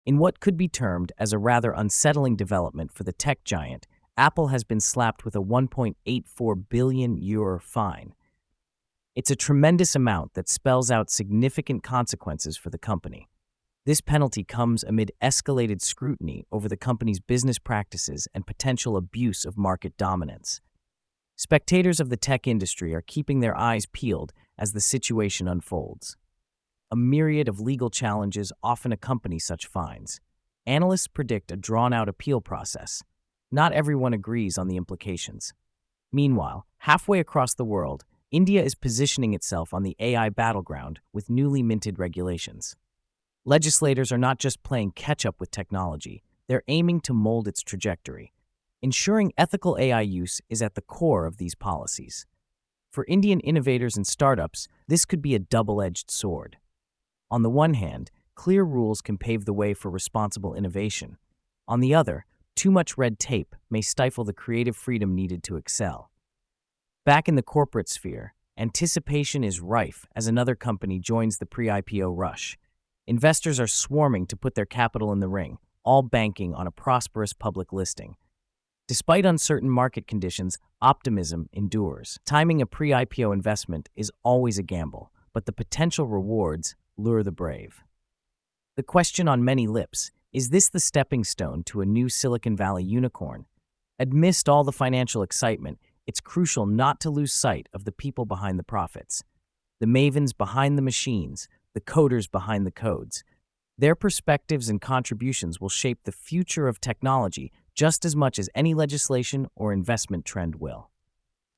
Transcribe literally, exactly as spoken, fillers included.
In what could be termed as a rather unsettling development for the tech giant, Apple has been slapped with a one point eight four billion euro fine. It's a tremendous amount that spells out significant consequences for the company. This penalty comes amid escalated scrutiny over the company's business practices and potential abuse of market dominance. Spectators of the tech industry are keeping their eyes peeled as the situation unfolds. A myriad of legal challenges often accompany such fines. Analysts predict a drawn-out appeal process. Not everyone agrees on the implications. Meanwhile, halfway across the world, India is positioning itself on the A I battleground with newly minted regulations. Legislators are not just playing catch-up with technology, they're aiming to mold its trajectory. Ensuring ethical A I use is at the core of these policies. For Indian innovators and startups, this could be a double-edged sword. On the one hand, clear rules can pave the way for responsible innovation. On the other, too much red tape may stifle the creative freedom needed to excel. Back in the corporate sphere, anticipation is rife as another company joins the pre-I P O rush. Investors are swarming to put their capital in the ring, all banking on a prosperous public listing. Despite uncertain market conditions, optimism endures. Timing a pre-I P O investment is always a gamble, but the potential rewards lure the brave. The question on many lips, is this the stepping stone to a new Silicon Valley unicorn? Amidst all the financial excitement, it's crucial not to lose sight of the people behind the profits. The mavens behind the machines, the coders behind the codes. Their perspectives and contributions will shape the future of technology just as much as any legislation or investment trend will.